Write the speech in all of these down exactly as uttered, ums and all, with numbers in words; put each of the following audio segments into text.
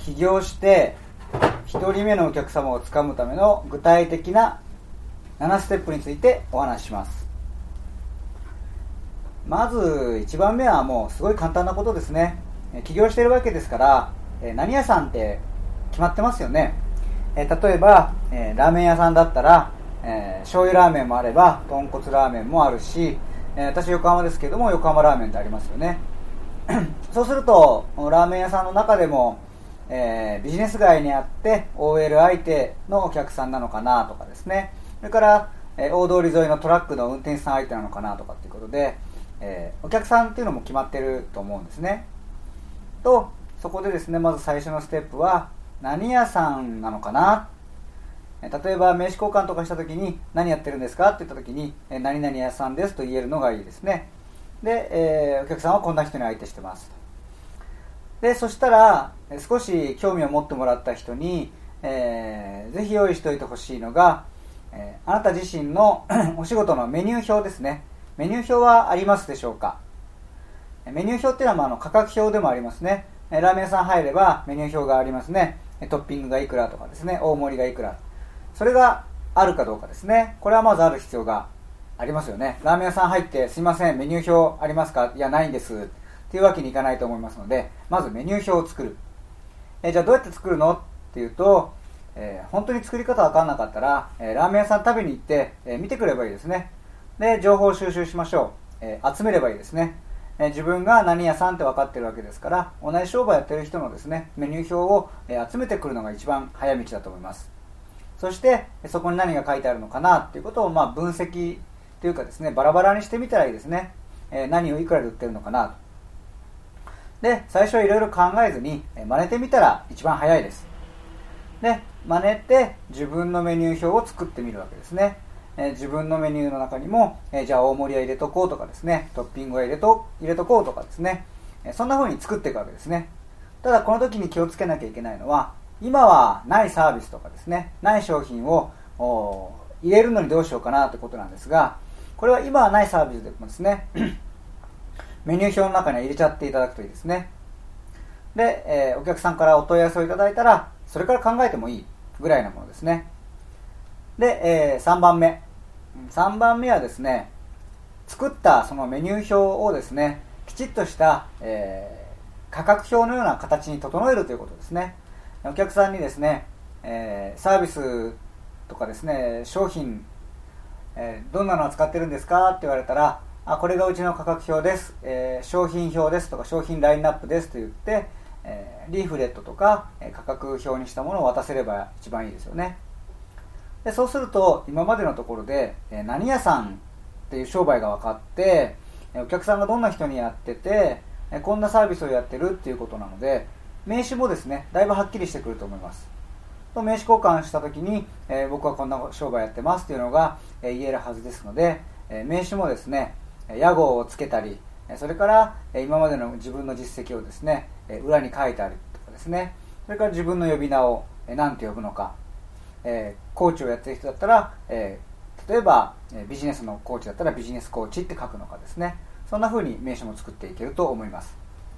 起業してひとりめのお客様をつかむための具体的なななステップについてお話しします。まずいちばんめはもうすごい簡単なことですね。起業しているわけですから、何屋さんって決まってますよね。例えばラーメン屋さんだったら醤油ラーメンもあれば豚骨ラーメンもあるし、私横浜ですけども横浜ラーメンってありますよね。そうするとラーメン屋さんの中でも、えー、ビジネス街にあって オーエル 相手のお客さんなのかなとかですね、それから、えー、大通り沿いのトラックの運転手さん相手なのかなとかっていうことで、えー、お客さんっていうのも決まってると思うんですね。とそこでですね、まず最初のステップは何屋さんなのかな。例えば名刺交換とかした時に何やってるんですかって言った時に何々屋さんですと言えるのがいいですね。で、えー、お客さんはこんな人に相手してますと。でそしたら少し興味を持ってもらった人に、えー、ぜひ用意しておいてほしいのが、えー、あなた自身のお仕事のメニュー表ですね。メニュー表はありますでしょうか。メニュー表っていうのは、まあ、あの価格表でもありますね。ラーメン屋さん入ればメニュー表がありますね。トッピングがいくらとかですね、大盛りがいくら、それがあるかどうかですね。これはまずある必要がありますよね。ラーメン屋さん入ってすいませんメニュー表ありますか、いやないんですっていうわけにいかないと思いますので、まずメニュー表を作る。えじゃあどうやって作るのっていうと、えー、本当に作り方分かんなかったら、えー、ラーメン屋さん食べに行って、えー、見てくればいいですね。で情報を収集しましょう。えー、集めればいいですね。えー、自分が何屋さんって分かってるわけですから、同じ商売やってる人のですねメニュー表を、えー、集めてくるのが一番早道だと思います。そしてそこに何が書いてあるのかなっていうことを、まあ、分析というかですね、バラバラにしてみたらいいですね。えー、何をいくらで売ってるのかなと。で最初はいろいろ考えずに真似てみたら一番早いです。で真似て自分のメニュー表を作ってみるわけですね。えー、自分のメニューの中にも、えー、じゃあ大盛りは入れとこうとかですね、トッピングは入れと入れとこうとかですね、えー、そんな風に作っていくわけですね。ただこの時に気をつけなきゃいけないのは、今はないサービスとかですね、ない商品を入れるのにどうしようかなということなんですが、これは今はないサービスでもですねメニュー表の中には入れちゃっていただくといいですね。で、えー、お客さんからお問い合わせをいただいたらそれから考えてもいいぐらいなものですね。で、えー、さんばんめさんばんめはですね、作ったそのメニュー表をですねきちっとした、えー、価格表のような形に整えるということですね。お客さんにですね、えー、サービスとかですね、商品、えー、どんなのを使ってるんですかって言われたら、あこれがうちの価格表です、えー、商品表ですとか商品ラインナップですと言って、えー、リーフレットとか、えー、価格表にしたものを渡せれば一番いいですよね。でそうすると今までのところで、えー、何屋さんっていう商売が分かって、お客さんがどんな人にやってて、えー、こんなサービスをやってるっていうことなので、名刺もですねだいぶはっきりしてくると思います。と名刺交換した時に、えー、僕はこんな商売やってますっていうのが、えー、言えるはずですので、えー、名刺もですね屋号をつけたり、それから今までの自分の実績をですね裏に書いてあるとかですね、それから自分の呼び名を何て呼ぶのか、えー、コーチをやってる人だったら、えー、例えばビジネスのコーチだったらビジネスコーチって書くのかですね、そんな風に名刺も作っていけると思います。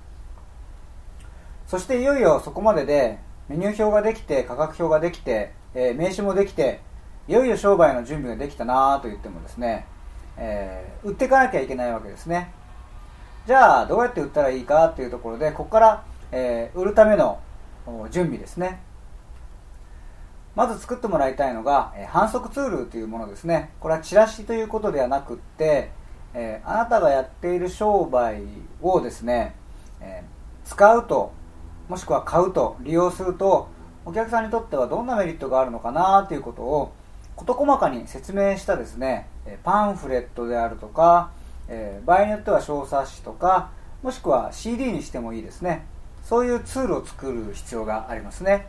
そしていよいよそこまででメニュー表ができて価格表ができて、えー、名刺もできて、いよいよ商売の準備ができたなと言ってもですね、えー、売っていかなきゃいけないわけですね。じゃあどうやって売ったらいいかっていうところで、ここから、えー、売るための準備ですね。まず作ってもらいたいのが、えー、販促ツールというものですね。これはチラシということではなくって、えー、あなたがやっている商売をですね、えー、使うと、もしくは買うと、利用するとお客さんにとってはどんなメリットがあるのかなということを事細かに説明したですねパンフレットであるとか、えー、場合によっては小冊子とか、もしくは シーディー にしてもいいですね。そういうツールを作る必要がありますね。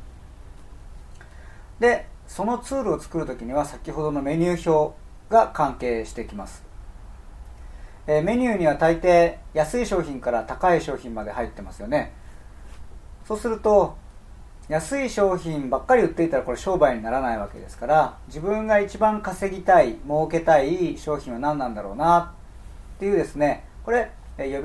でそのツールを作るときには先ほどのメニュー表が関係してきます。えー、メニューには大抵安い商品から高い商品まで入ってますよね。そうすると安い商品ばっかり売っていたらこれ商売にならないわけですから、自分が一番稼ぎたい、儲けたい商品は何なんだろうなっていうですね、これ呼び名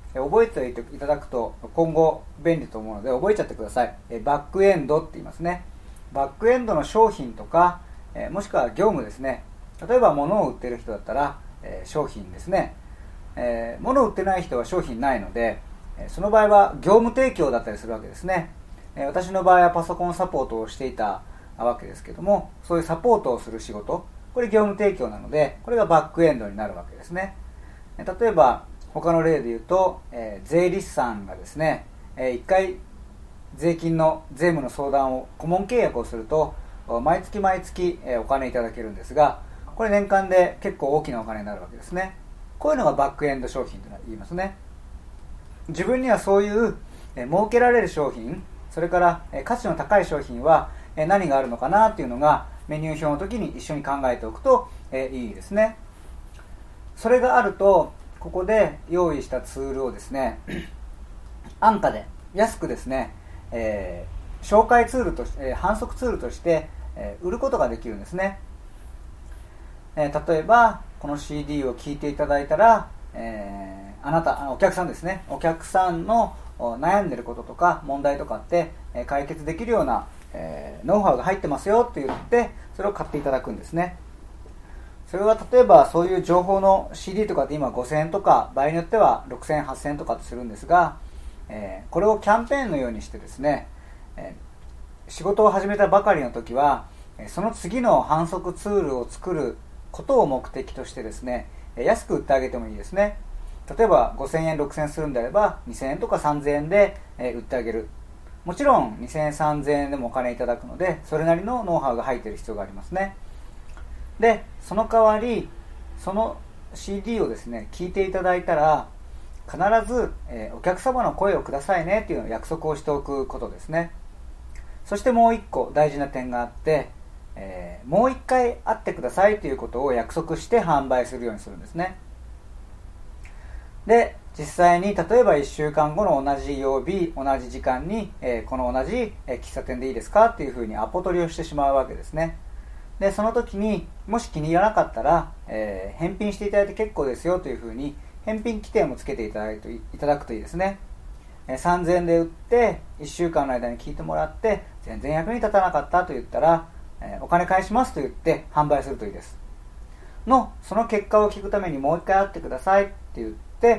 覚えておいていただくと今後便利と思うので覚えちゃってください。バックエンドって言いますね。バックエンドの商品とかもしくは業務ですね。例えば物を売っている人だったら商品ですね。物を売ってない人は商品ないので、その場合は業務提供だったりするわけですね。私の場合はパソコンサポートをしていたわけですけども、そういうサポートをする仕事、これ業務提供なので、これがバックエンドになるわけですね。例えば他の例で言うと、えー、税理士さんがですね、えー、いっかい税金の税務の相談を顧問契約をすると毎月毎月、えー、お金いただけるんですが、これ年間で結構大きなお金になるわけですね。こういうのがバックエンド商品と言いますね。自分にはそういう、えー、儲けられる商品、それから、えー、価値の高い商品は、えー、何があるのかなっていうのがメニュー表の時に一緒に考えておくと、えー、いいですね。それがあるとここで用意したツールをですね安価で安くですね、えー、紹介ツールとして、えー、販促ツールとして、えー、売ることができるんですね。えー、例えばこの シーディー を聞いていただいたら、えー、あなたお客さんですねお客さんの悩んでることとか問題とかって、えー、解決できるような、えー、ノウハウが入ってますよって言ってそれを買っていただくんですね。それは例えばそういう情報の シーディー とかって今ごせんえんとか場合によってはろくせんえんはっせんえんとかってするんですが、えー、これをキャンペーンのようにしてですね、えー、仕事を始めたばかりの時はその次の販促ツールを作ることを目的としてですね安く売ってあげてもいいですね。例えばごせんえんろくせんえんするんであればにせんえんとかさんぜんえんで売ってあげる。もちろんにせんえんさんぜんえんでもお金いただくのでそれなりのノウハウが入っている必要がありますね。でその代わりその シーディー をですね聞いていただいたら必ず、えー、お客様の声をくださいねというのを約束をしておくことですね。そしてもう一個大事な点があって、えー、もう一回会ってくださいということを約束して販売するようにするんですね。で実際に例えばいっしゅうかんごの同じ曜日同じ時間に、えー、この同じ、えー、喫茶店でいいですかっていうふうにアポ取りをしてしまうわけですね。でその時にもし気に入らなかったら、えー、返品していただいて結構ですよというふうに返品規定もつけていただいていただくといいですね。えー、さんぜんえんで売っていっしゅうかんの間に聞いてもらって全然役に立たなかったと言ったら、えー、お金返しますと言って販売するといいですの。その結果を聞くためにもう一回会ってくださいって言って、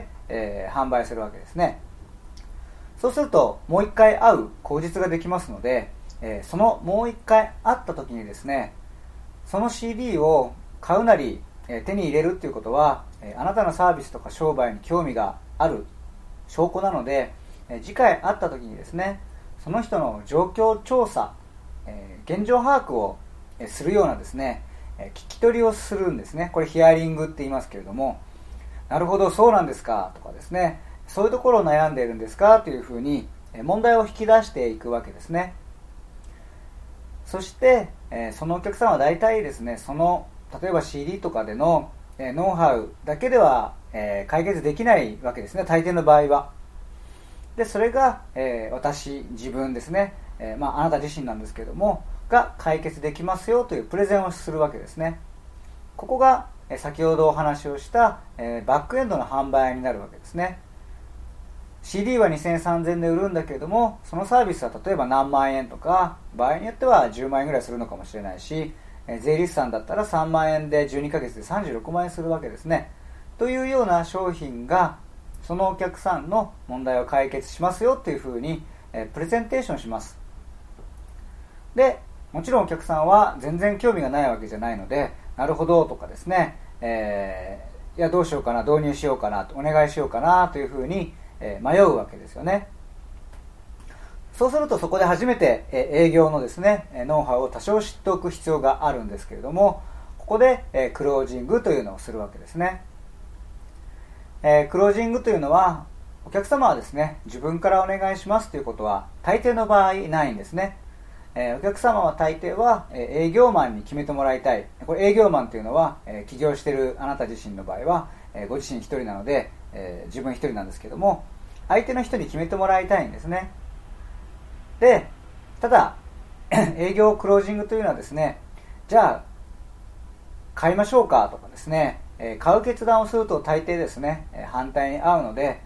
えー、販売するわけですね。そうするともう一回会う口実ができますので、えー、そのもう一回会った時にですねその シーディー を買うなり、えー、手に入れるっていうことは、えー、あなたのサービスとか商売に興味がある証拠なので、えー、次回会った時にですねその人の状況調査、えー、現状把握をするようなですね、えー、聞き取りをするんですね。これヒアリングって言いますけれども、なるほどそうなんですかとかですね、そういうところを悩んでいるんですかというふうに問題を引き出していくわけですね。そして、えー、そのお客さんは大体ですねその例えば シーディー とかでの、えー、ノウハウだけでは、えー、解決できないわけですね、大抵の場合は。でそれが、えー、私自分ですね、えーまあ、あなた自身なんですけれどもが解決できますよというプレゼンをするわけですね。ここが、えー、先ほどお話をした、えー、バックエンドの販売になるわけですね。シーディー はにせんえんさんぜんえんで売るんだけれどもそのサービスは例えば何万円とか場合によってはじゅうまんえんぐらいするのかもしれないし、えー、税理士さんだったらさんまんえんでじゅうにかげつでさんじゅうろくまんえんするわけですね。というような商品がそのお客さんの問題を解決しますよというふうに、えー、プレゼンテーションします。でもちろんお客さんは全然興味がないわけじゃないのでなるほどとかですね、えー、いやどうしようかな導入しようかなお願いしようかなというふうに迷うわけですよね。そうするとそこで初めて営業のですねノウハウを多少知っておく必要があるんですけれども、ここでクロージングというのをするわけですね。クロージングというのはお客様はですね自分からお願いしますということは大抵の場合ないんですね。お客様は大抵は営業マンに決めてもらいたい。これ営業マンというのは起業しているあなた自身の場合はご自身一人なのでえー、自分一人なんですけども相手の人に決めてもらいたいんですね。でただ営業クロージングというのはですねじゃあ買いましょうかとかですね、えー、買う決断をすると大抵ですね、えー、反対に合うので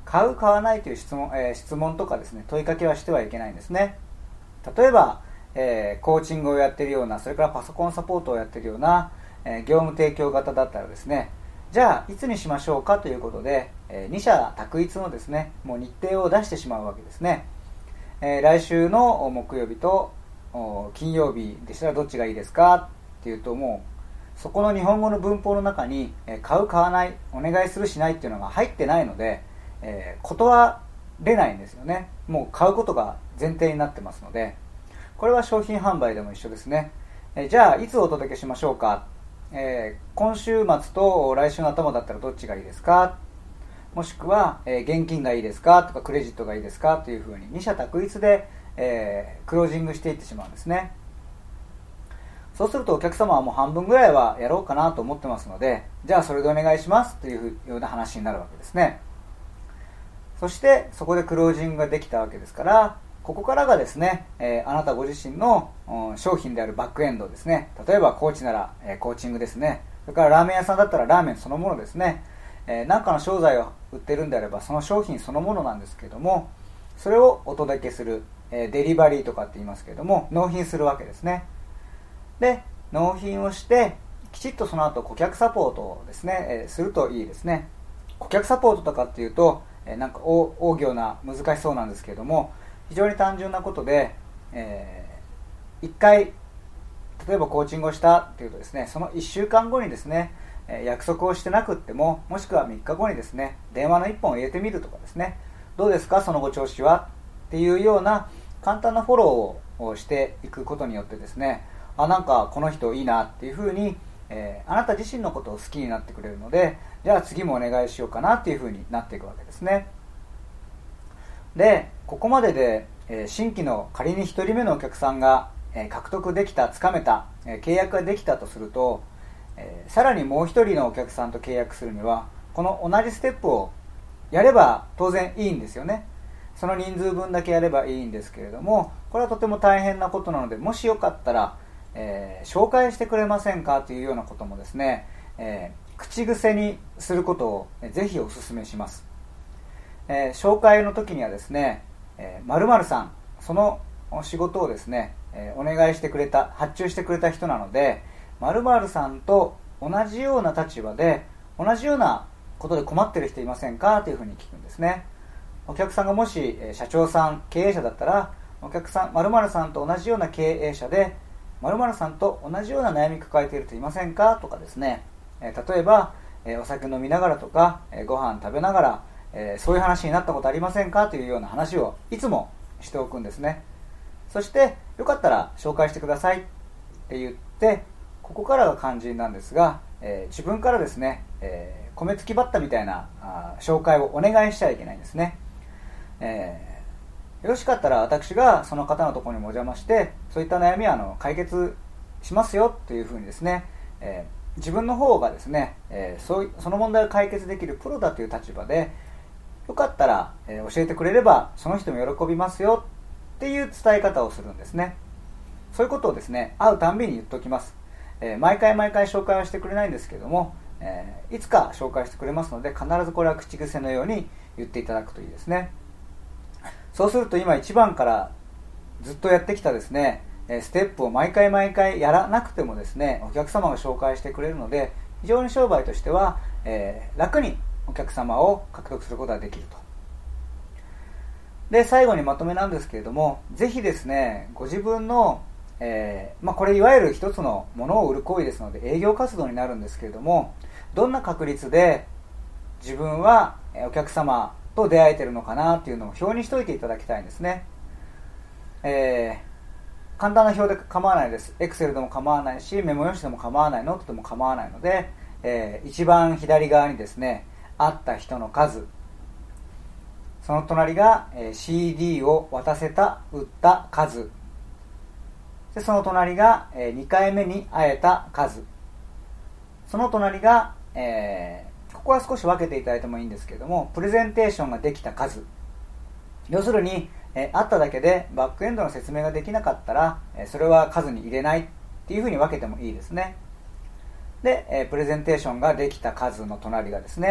買う買わないという質問、えー、質問とかですね問いかけはしてはいけないんですね。例えば、えー、コーチングをやっているような、それからパソコンサポートをやっているような、えー、業務提供型だったらですね、じゃあいつにしましょうかということで、えー、二者択一のですねもう日程を出してしまうわけですね。えー、来週の木曜日と金曜日でしたらどっちがいいですかっていうと、もうそこの日本語の文法の中に、えー、買う買わない、お願いするしないっていうのが入ってないので、えー、断れないんですよね。もう買うことが前提になってますので、これは商品販売でも一緒ですね。えー、じゃあいつお届けしましょうか、えー、今週末と来週の頭だったらどっちがいいですか、もしくは、えー、現金がいいですかとかクレジットがいいですかというふうに二者択一で、えー、クロージングしていってしまうんですね。そうするとお客様はもう半分ぐらいはやろうかなと思ってますので、じゃあそれでお願いしますというような話になるわけですね。そしてそこでクロージングができたわけですから、ここからがですね、えー、あなたご自身の、うん、商品であるバックエンドですね。例えばコーチなら、えー、コーチングですね。それからラーメン屋さんだったらラーメンそのものですね。えー、何かの商材を売ってるんであればその商品そのものなんですけども、それをお届けする、えー、デリバリーとかって言いますけれども、納品するわけですね。で、納品をしてきちっとその後顧客サポートをですね、えー、するといいですね。顧客サポートとかっていうと、えー、なんか大行な難しそうなんですけれども、非常に単純なことで、えー、いっかい例えばコーチングをしたっていうとですね、そのいっしゅうかんごにですね、えー、約束をしてなくっても、もしくはみっかごにですね電話のいっぽんを入れてみるとかですね、どうですかそのご調子はっていうような簡単なフォローをしていくことによってですね、あ、なんかこの人いいなっていうふうに、えー、あなた自身のことを好きになってくれるので、じゃあ次もお願いしようかなっていうふうになっていくわけですね。で、ここまでで、えー、新規の仮にひとりめのお客さんが、えー、獲得できた、つかめた、えー、契約ができたとすると、えー、さらにもうひとりのお客さんと契約するにはこの同じステップをやれば当然いいんですよね。その人数分だけやればいいんですけれども、これはとても大変なことなので、もしよかったら、えー、紹介してくれませんかというようなこともですね、えー、口癖にすることをぜひお勧めします。えー、紹介の時にはですね、えー、〇〇さん、その仕事をですね、えー、お願いしてくれた、発注してくれた人なので、〇〇さんと同じような立場で同じようなことで困っている人いませんかというふうに聞くんですね。お客さんがもし社長さん、経営者だったら、お客さん、〇〇さんと同じような経営者で〇〇さんと同じような悩み抱えている人いませんかとかですね、えー、例えば、えー、お酒飲みながらとか、えー、ご飯食べながら、えー、そういう話になったことありませんかというような話をいつもしておくんですね。そしてよかったら紹介してくださいって言って、ここからが肝心なんですが、えー、自分からですね、えー、米付きバッタみたいなあ紹介をお願いしちゃいけないんですね。えー、よろしかったら私がその方のところにもお邪魔して、そういった悩みはあの解決しますよというふうにですね、えー、自分の方がですね、えー、そうその問題を解決できるプロだという立場で、よかったら、えー、教えてくれればその人も喜びますよっていう伝え方をするんですね。そういうことをですね、会うたんびに言っておきます。えー、毎回毎回紹介はしてくれないんですけども、えー、いつか紹介してくれますので、必ずこれは口癖のように言っていただくといいですね。そうすると今いちばんからずっとやってきたですね、ステップを毎回毎回やらなくてもですね、お客様が紹介してくれるので、非常に商売としては、えー、楽にお客様を獲得することができると。で、最後にまとめなんですけれども、ぜひですね、ご自分の、えーまあ、これいわゆる一つのものを売る行為ですので営業活動になるんですけれども、どんな確率で自分はお客様と出会えているのかなというのを表にしておいていただきたいんですね。えー、簡単な表で構わないです。 Excel でも構わないし、メモ用紙でも構わない、ノートでも構わないので、えー、一番左側にですね、会った人の数、その隣が シーディー を渡せた、売った数で、その隣がにかいめに会えた数、その隣が、えー、ここは少し分けていただいてもいいんですけれども、プレゼンテーションができた数、要するに、えー、会っただけでバックエンドの説明ができなかったら、えー、それは数に入れないっていうふうに分けてもいいですね。で、えー、プレゼンテーションができた数の隣がですね、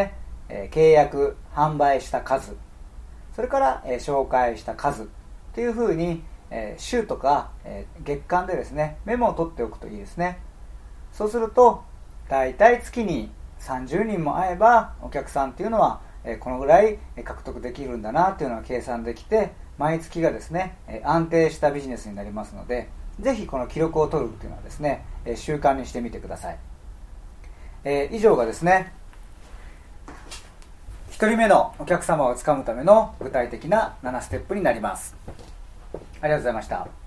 えー、契約販売した数、それから、えー、紹介した数というふうに、えー、週とか、えー、月間でですねメモを取っておくといいですね。そうするとだいたい月にさんじゅうにんも会えばお客さんっていうのは、えー、このぐらい獲得できるんだなっていうのが計算できて、毎月がですね、えー、安定したビジネスになりますので、ぜひこの記録を取るっていうのはですね、えー、習慣にしてみてください。えー、以上がですねひとりめのお客様をつかむための具体的なななステップになります。ありがとうございました。